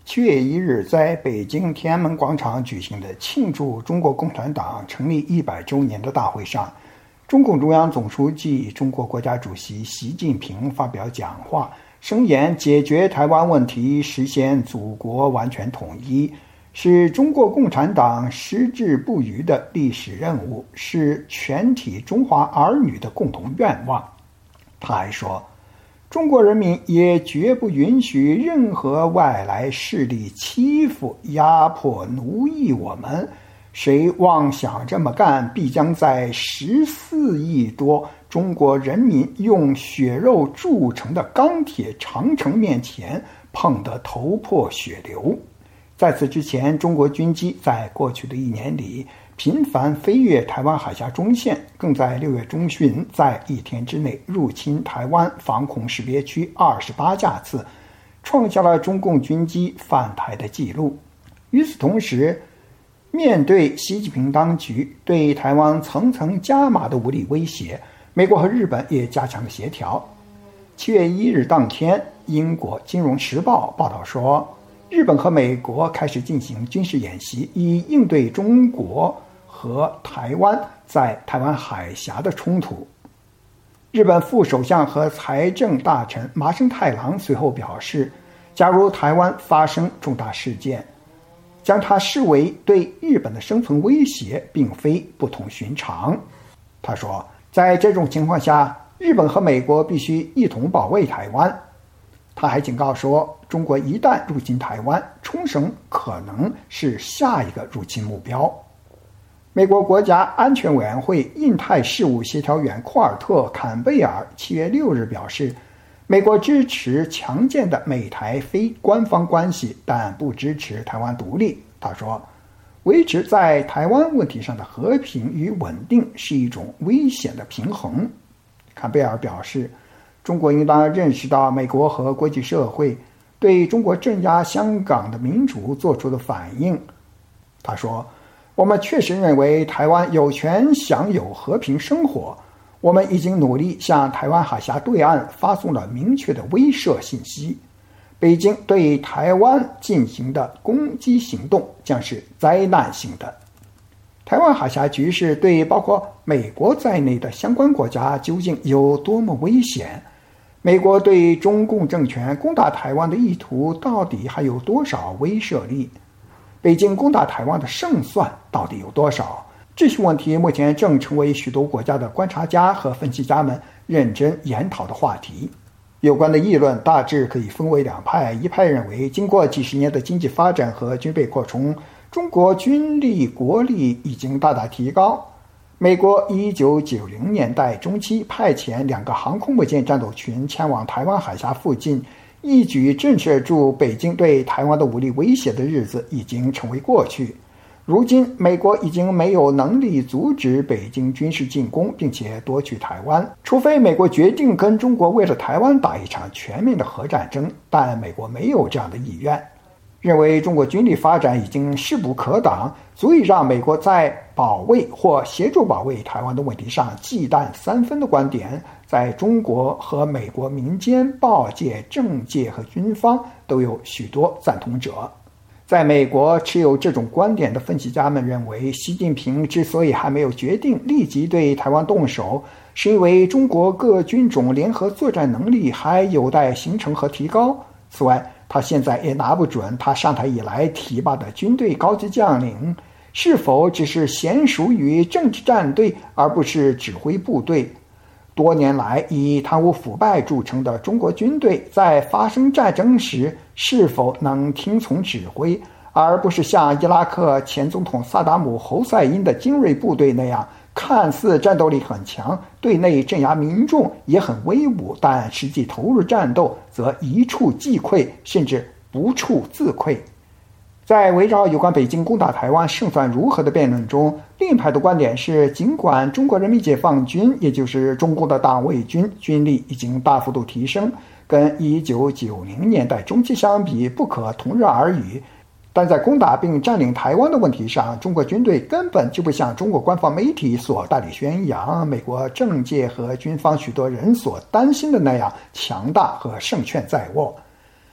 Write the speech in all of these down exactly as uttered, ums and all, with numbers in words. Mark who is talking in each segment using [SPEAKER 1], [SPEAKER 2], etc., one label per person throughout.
[SPEAKER 1] 七月一日，在北京天安门广场举行的庆祝中国共产党成立一百周年的大会上，中共中央总书记、中国国家主席习近平发表讲话，声言解决台湾问题、实现祖国完全统一，是中国共产党矢志不渝的历史任务，是全体中华儿女的共同愿望。他还说，中国人民也绝不允许任何外来势力欺负、压迫、奴役我们。谁妄想这么干，必将在十四亿多中国人民用血肉铸成的钢铁长城面前碰得头破血流。在此之前，中国军机在过去的一年里频繁飞越台湾海峡中线，更在六月中旬在一天之内入侵台湾防空识别区二十八架次，创下了中共军机犯台的记录。与此同时，面对习近平当局对台湾层层加码的武力威胁，美国和日本也加强了协调。七月一日当天，英国《金融时报》报道说，日本和美国开始进行军事演习，以应对中国和台湾在台湾海峡的冲突。日本副首相和财政大臣麻生太郎随后表示，假如台湾发生重大事件，将它视为对日本的生存威胁，并非不同寻常。他说，在这种情况下，日本和美国必须一同保卫台湾。他还警告说，中国一旦入侵台湾，冲绳可能是下一个入侵目标。美国国家安全委员会印太事务协调员库尔特·坎贝尔七月六日表示，美国支持强健的美台非官方关系，但不支持台湾独立。他说，维持在台湾问题上的和平与稳定是一种危险的平衡。坎贝尔表示，中国应当认识到美国和国际社会对中国镇压香港的民主做出的反应。他说，我们确实认为台湾有权享有和平生活，我们已经努力向台湾海峡对岸发送了明确的威慑信息。北京对台湾进行的攻击行动将是灾难性的。台湾海峡局势对包括美国在内的相关国家究竟有多么危险？美国对中共政权攻打台湾的意图到底还有多少威慑力？北京攻打台湾的胜算到底有多少？这些问题目前正成为许多国家的观察家和分析家们认真研讨的话题。有关的议论大致可以分为两派，一派认为，经过几十年的经济发展和军备扩充，中国军力国力已经大大提高。美国一九九零年代中期派遣两个航空母舰战斗群前往台湾海峡附近，一举震慑住北京对台湾的武力威胁的日子已经成为过去。如今，美国已经没有能力阻止北京军事进攻，并且夺取台湾，除非美国决定跟中国为了台湾打一场全面的核战争，但美国没有这样的意愿。认为中国军力发展已经势不可挡，足以让美国在保卫或协助保卫台湾的问题上忌惮三分的观点，在中国和美国民间、报界、政界和军方都有许多赞同者。在美国持有这种观点的分析家们认为，习近平之所以还没有决定立即对台湾动手，是因为中国各军种联合作战能力还有待形成和提高。此外，他现在也拿不准他上台以来提拔的军队高级将领是否只是娴熟于政治战队，而不是指挥部队。多年来以贪污腐败著称的中国军队，在发生战争时是否能听从指挥，而不是像伊拉克前总统萨达姆侯赛因的精锐部队那样，看似战斗力很强，对内镇压民众也很威武，但实际投入战斗则一触即溃，甚至不触自溃。在围绕有关北京攻打台湾胜算如何的辩论中，另一派的观点是，尽管中国人民解放军，也就是中共的党卫军军力已经大幅度提升，跟一九九零年代中期相比不可同日而语，但在攻打并占领台湾的问题上，中国军队根本就不像中国官方媒体所大力宣扬，美国政界和军方许多人所担心的那样强大和胜券在握。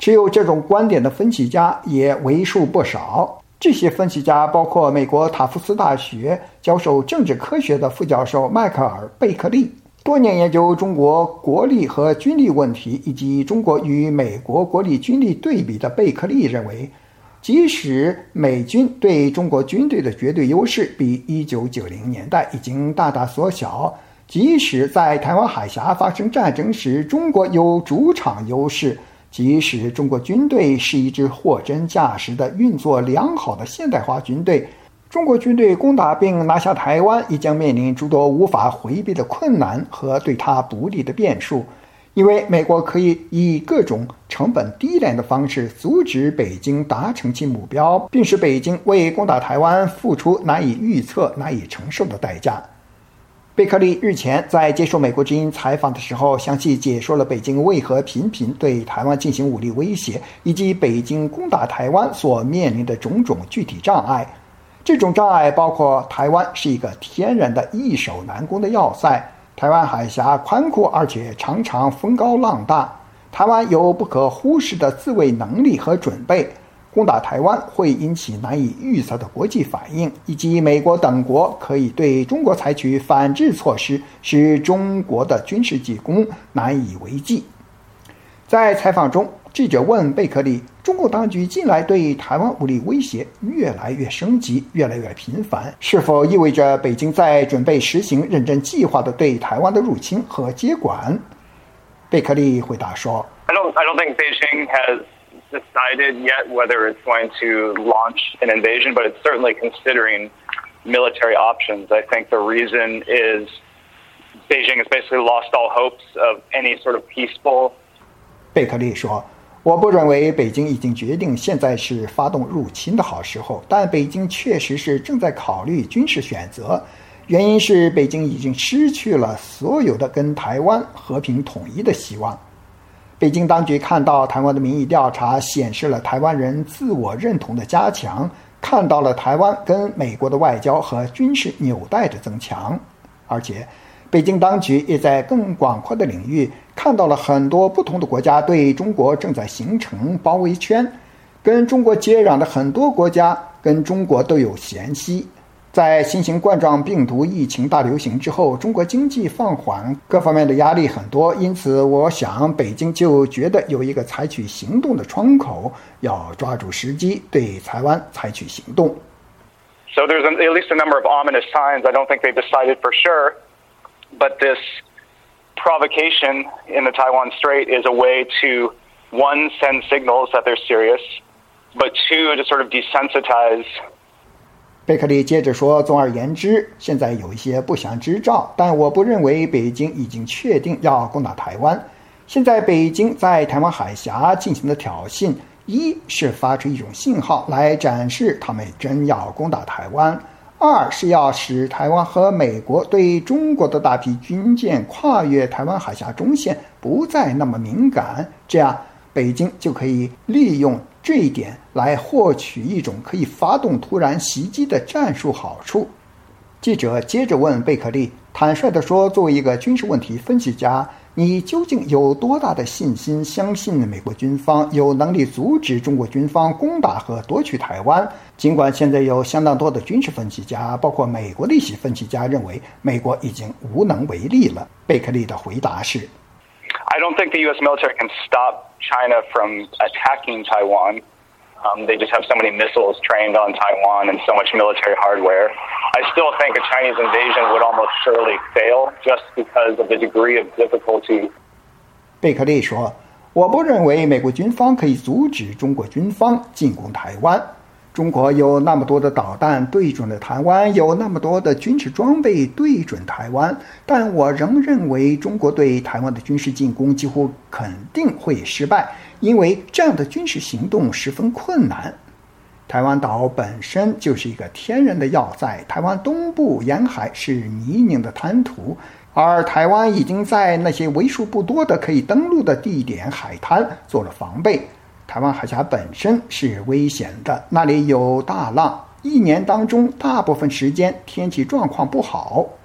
[SPEAKER 1] 持有这种观点的分析家也为数不少。这些分析家包括美国塔夫斯大学教授政治科学的副教授迈克尔·贝克利，多年研究中国国力和军力问题以及中国与美国国力军力对比的贝克利认为，即使美军对中国军队的绝对优势比一九九零年代已经大大缩小，即使在台湾海峡发生战争时中国有主场优势，即使中国军队是一支货真价实的运作良好的现代化军队，中国军队攻打并拿下台湾亦将面临诸多无法回避的困难和对它不利的变数，因为美国可以以各种成本低廉的方式阻止北京达成其目标，并使北京为攻打台湾付出难以预测、难以承受的代价。贝克利日前在接受美国之音采访的时候，详细解说了北京为何频频对台湾进行武力威胁，以及北京攻打台湾所面临的种种具体障碍。这种障碍包括台湾是一个天然的易守难攻的要塞，台湾海峡宽阔而且常常风高浪大，台湾有不可忽视的自卫能力和准备，攻打台湾会引起难以预测的国际反应，以及美国等国可以对中国采取反制措施，使中国的军事进攻难以为继。在采访中，记者问贝克利，中共当局近来对台湾武力威胁越来越升级，越来越频繁，是否意味着北京在准备实行认真计划的对台湾的入侵和接管？贝克利回答说
[SPEAKER 2] I don't, I don't think Beijing has decided yet whether it's going to launch an invasion, but it's certainly considering military options. I think the reason is Beijing has basically lost all hopes of any sort of peaceful.
[SPEAKER 1] 贝克利说，我不认为北京已经决定现在是发动入侵的好时候，但北京确实是正在考虑军事选择，原因是北京已经失去了所有的跟台湾和平统一的希望。北京当局看到台湾的民意调查显示了台湾人自我认同的加强，看到了台湾跟美国的外交和军事纽带的增强，而且北京当局也在更广阔的领域看到了很多不同的国家对中国正在形成包围圈，跟中国接壤的很多国家跟中国都有嫌隙。在新型冠状病毒疫情大流行之后，中国经济放缓，各方面的压力很多，因此我想北京就觉得有一个采取行动的窗口，要抓住时机对台湾采取行动。
[SPEAKER 2] So there's an, at least a number of ominous signs. I don't think they've decided for sure, but this provocation in the Taiwan Strait is a way to, one, send signals that they're serious, but two, to sort of desensitize
[SPEAKER 1] 贝克利接着说，总而言之，现在有一些不祥之兆，但我不认为北京已经确定要攻打台湾。现在北京在台湾海峡进行的挑衅，一是发出一种信号来展示他们真要攻打台湾，二是要使台湾和美国对中国的大批军舰跨越台湾海峡中线不再那么敏感，这样北京就可以利用这一点来获取一种可以发动突然袭击的战术好处。记者接着问贝克利，坦率地说，作为一个军事问题分析家，你究竟有多大的信心相信美国军方有能力阻止中国军方攻打和夺取台湾？尽管现在有相当多的军事分析家，包括美国的一些分析家认为美国已经无能为力了。贝克利的回答是
[SPEAKER 2] I don't think the U S military can stop China from attacking Taiwan. Um, they just have so many missiles trained on Taiwan and so much military hardware. I still think a Chinese invasion would almost surely fail just because of the degree of difficulty.
[SPEAKER 1] 贝克利说，我不认为美国军方可以阻止中国军方进攻台湾。中国有那么多的导弹对准了台湾，有那么多的军事装备对准台湾，但我仍认为中国对台湾的军事进攻几乎肯定会失败，因为这样的军事行动十分困难。台湾岛本身就是一个天然的要塞，台湾东部沿海是泥泞的滩涂，而台湾已经在那些为数不多的可以登陆的地点海滩做了防备。台湾海峡本身是危险的，那里有大浪，一年当中大部分时间天气状况不好。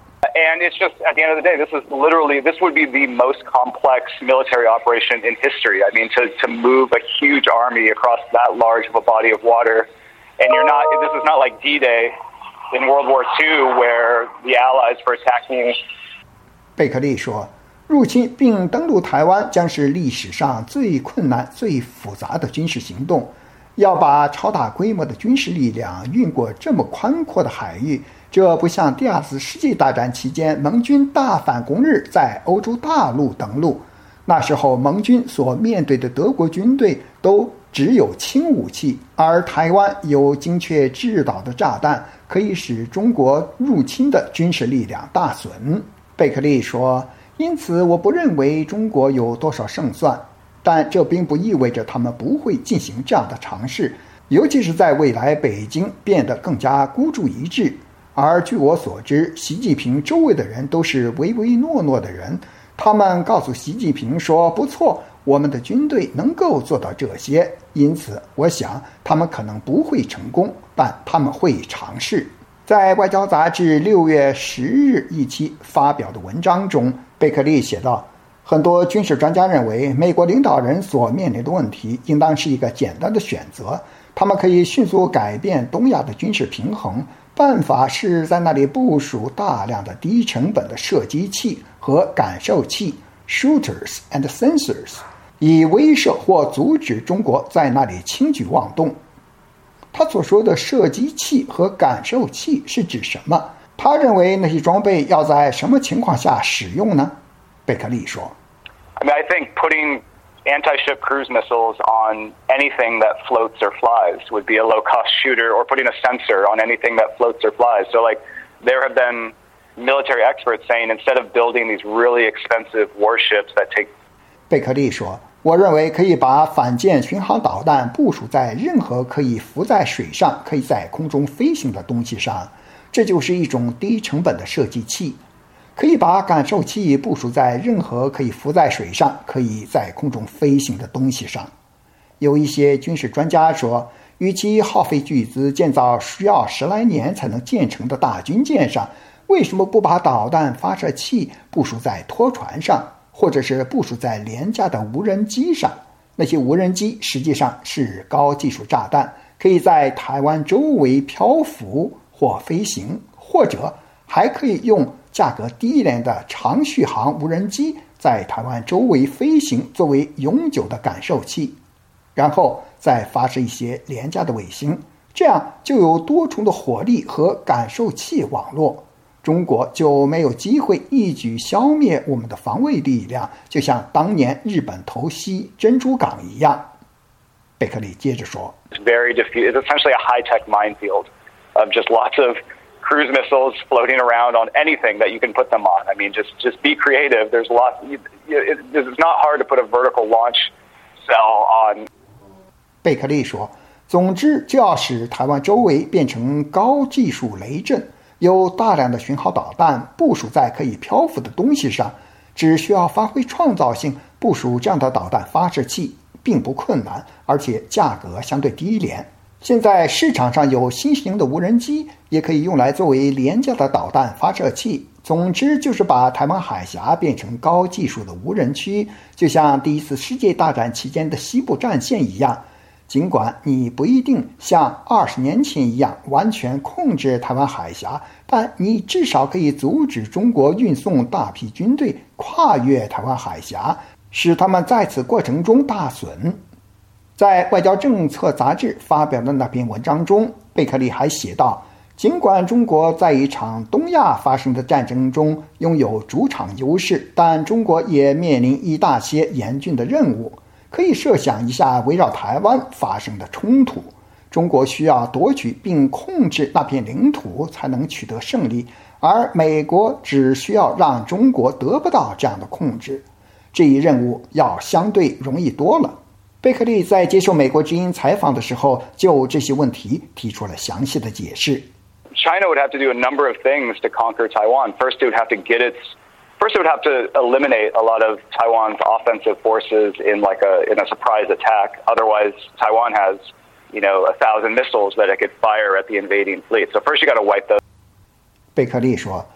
[SPEAKER 2] And it's just, at the end of the day, this is literally, this would be the most complex military operation in history. I mean, to, to move a huge army across that large of a body of water. And you're not, this is not like D-Day in World War Two where the Allies were attacking.
[SPEAKER 1] 贝克利说，入侵并登陆台湾将是历史上最困难、最复杂的军事行动。要把超大规模的军事力量运过这么宽阔的海域，这不像第二次世界大战期间盟军大反攻日在欧洲大陆登陆。那时候盟军所面对的德国军队都只有轻武器，而台湾有精确制导的炸弹，可以使中国入侵的军事力量大损。贝克利说，因此我不认为中国有多少胜算，但这并不意味着他们不会进行这样的尝试，尤其是在未来北京变得更加孤注一掷。而据我所知，习近平周围的人都是唯唯诺诺的人，他们告诉习近平说，不错，我们的军队能够做到这些，因此我想他们可能不会成功，但他们会尝试。在外交杂志六月十日一期发表的文章中，贝克利写道，很多军事专家认为，美国领导人所面临的问题应当是一个简单的选择，他们可以迅速改变东亚的军事平衡，办法是在那里部署大量的低成本的射击器和感受器 shooters and sensors， 以威慑或阻止中国在那里轻举妄动。他所说的射击器和感受器是指什么？他认为那些装备要在什么情况下使用呢？贝克利说
[SPEAKER 2] I mean, I think putting anti-ship cruise missiles on anything that floats or flies would be a low-cost shooter, or putting a sensor on anything that floats or flies. So, like, there have been military experts saying instead of building these really expensive warships that take...
[SPEAKER 1] 贝克利说，我认为可以把反舰巡航导弹部署在任何可以浮在水上、可以在空中飞行的东西上，这就是一种低成本的射击器。可以把感受器部署在任何可以浮在水上、可以在空中飞行的东西上。有一些军事专家说，与其耗费巨资建造需要十来年才能建成的大军舰上，为什么不把导弹发射器部署在拖船上，或者是部署在廉价的无人机上？那些无人机实际上是高技术炸弹，可以在台湾周围漂浮或飞行，或者还可以用价格低廉的长续航无人机在台湾周围飞行，作为永久的感受器，然后再发射一些廉价的卫星，这样就有多重的火力和感受器网络，中国就没有机会一举消灭我们的防卫力量，就像当年日本偷袭珍珠港一样。贝克利接着说
[SPEAKER 2] It's very diffuse. It's essentially a high-tech minefield of just lots of cruise missiles floating around on anything that you can put them on. I mean, just just be creative. There's lots. It, it, it's not hard to put a vertical launch cell on.
[SPEAKER 1] 贝克利说，总之就要使台湾周围变成高技术雷阵，有大量的巡航导弹部署在可以漂浮的东西上，只需要发挥创造性，部署这样的导弹发射器并不困难，而且价格相对低廉。现在市场上有新型的无人机，也可以用来作为廉价的导弹发射器。总之就是把台湾海峡变成高技术的无人区，就像第一次世界大战期间的西部战线一样。尽管你不一定像二十年前一样完全控制台湾海峡，但你至少可以阻止中国运送大批军队跨越台湾海峡，使他们在此过程中大损。在《外交政策》杂志发表的那篇文章中，贝克利还写道，尽管中国在一场东亚发生的战争中拥有主场优势，但中国也面临一大些严峻的任务。可以设想一下围绕台湾发生的冲突，中国需要夺取并控制那片领土才能取得胜利，而美国只需要让中国得不到这样的控制。这一任务要相对容易多了。贝克利在接受美国之音采访的时候，就这些问题提出了详细的解释。
[SPEAKER 2] China would have to do a number of things to conquer Taiwan. First, it would have to get its First, it would have to eliminate a lot of Taiwan's offensive forces in like a in a surprise attack. Otherwise, Taiwan has, you know, a thousand missiles that it could fire at the invading fleet. So first, you got to wipe those.
[SPEAKER 1] 贝克利说，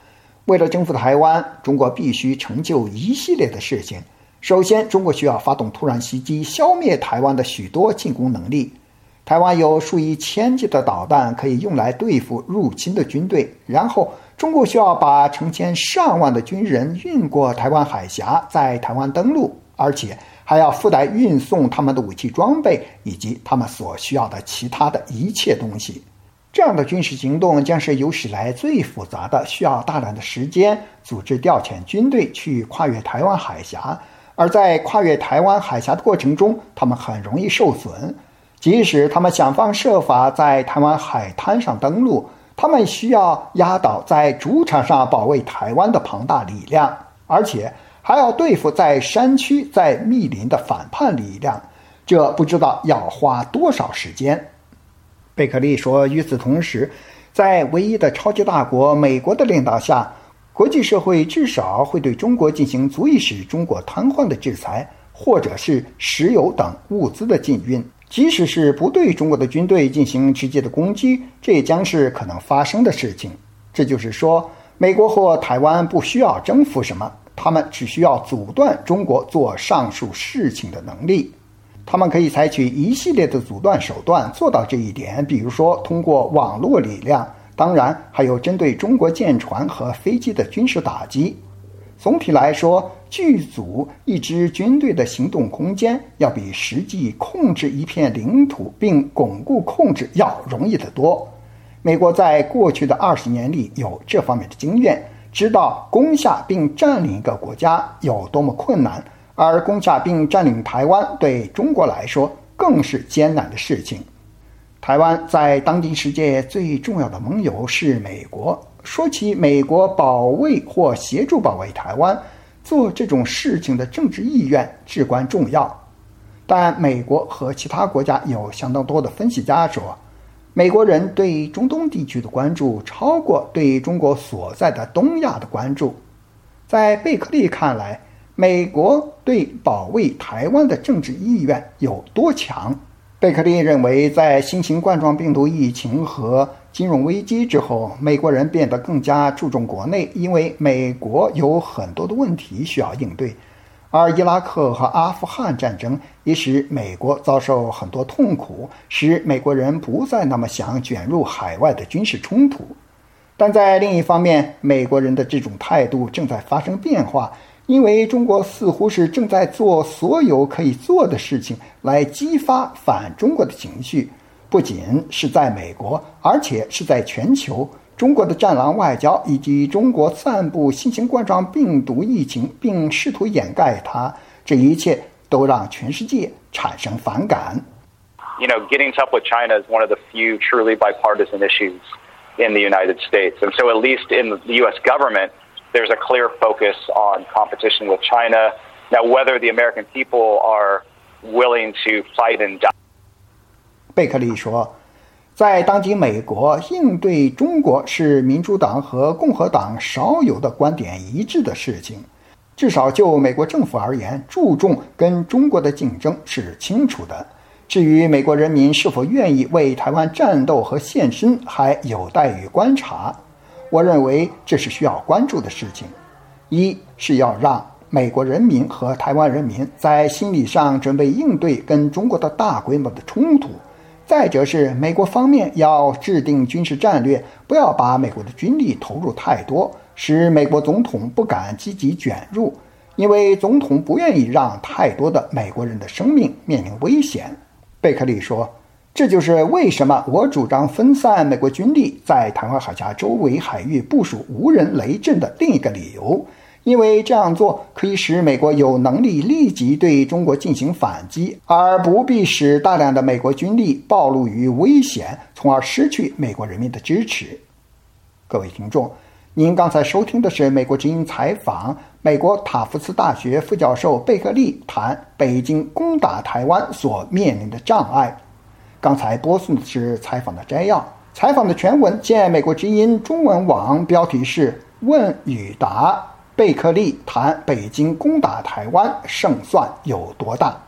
[SPEAKER 1] 为了征服台湾，中国必须成就一系列的事情。首先，中国需要发动突然袭击，消灭台湾的许多进攻能力。台湾有数以千计的导弹可以用来对付入侵的军队，然后中国需要把成千上万的军人运过台湾海峡，在台湾登陆，而且还要附带运送他们的武器装备以及他们所需要的其他的一切东西。这样的军事行动将是有史来最复杂的，需要大量的时间组织调遣军队去跨越台湾海峡，而在跨越台湾海峡的过程中，他们很容易受损。即使他们想方设法在台湾海滩上登陆，他们需要压倒在主场上保卫台湾的庞大力量，而且还要对付在山区在密林的反叛力量，这不知道要花多少时间。贝克利说，与此同时，在唯一的超级大国美国的领导下，国际社会至少会对中国进行足以使中国瘫痪的制裁，或者是石油等物资的禁运。即使是不对中国的军队进行直接的攻击，这也将是可能发生的事情。这就是说，美国或台湾不需要征服什么，他们只需要阻断中国做上述事情的能力。他们可以采取一系列的阻断手段做到这一点，比如说通过网络力量，当然还有针对中国舰船和飞机的军事打击。总体来说，剧组一支军队的行动空间要比实际控制一片领土并巩固控制要容易得多。美国在过去的二十年里有这方面的经验，知道攻下并占领一个国家有多么困难，而攻下并占领台湾对中国来说更是艰难的事情。台湾在当今世界最重要的盟友是美国。说起美国保卫或协助保卫台湾，做这种事情的政治意愿至关重要。但美国和其他国家有相当多的分析家说，美国人对中东地区的关注超过对中国所在的东亚的关注。在贝克利看来，美国对保卫台湾的政治意愿有多强？贝克利认为，在新型冠状病毒疫情和金融危机之后，美国人变得更加注重国内，因为美国有很多的问题需要应对，而伊拉克和阿富汗战争也使美国遭受很多痛苦，使美国人不再那么想卷入海外的军事冲突。但在另一方面，美国人的这种态度正在发生变化，因为中国似乎是正在做所有可以做的事情来激发反中国的情绪，不仅是在美国，而且是在全球。中国的战狼外交以及中国散布新型冠状病毒疫情并试图掩盖它，这一切都让全世界产生反感。
[SPEAKER 2] You know, getting tough with China is one of the few truly bipartisan issues in the United States. And so at least in the U S government, there's a clear focus on competition with China. Now, whether the American people are willing to fight and die.
[SPEAKER 1] 贝克利说，在当今美国，应对中国是民主党和共和党少有的观点一致的事情。至少就美国政府而言，注重跟中国的竞争是清楚的。至于美国人民是否愿意为台湾战斗和献身，还有待于观察。我认为这是需要关注的事情。一是要让美国人民和台湾人民在心理上准备应对跟中国的大规模的冲突。再者是美国方面要制定军事战略，不要把美国的军力投入太多，使美国总统不敢积极卷入，因为总统不愿意让太多的美国人的生命面临危险。贝克利说，这就是为什么我主张分散美国军力，在台湾海峡周围海域部署无人雷阵的另一个理由。因为这样做可以使美国有能力立即对中国进行反击，而不必使大量的美国军力暴露于危险，从而失去美国人民的支持。各位听众，您刚才收听的是美国之音采访美国塔夫茨大学副教授贝克利谈北京攻打台湾所面临的障碍。刚才播送的是采访的摘要，采访的全文见美国之音中文网，标题是问与答，贝克利谈北京攻打台湾胜算有多大。